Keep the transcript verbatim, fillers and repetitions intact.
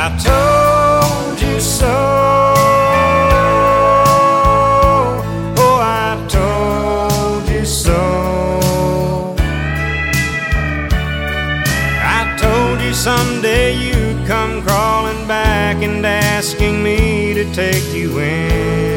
I told you so. Oh, I told you so. I told you someday you'd come crawling back and asking me to take you in.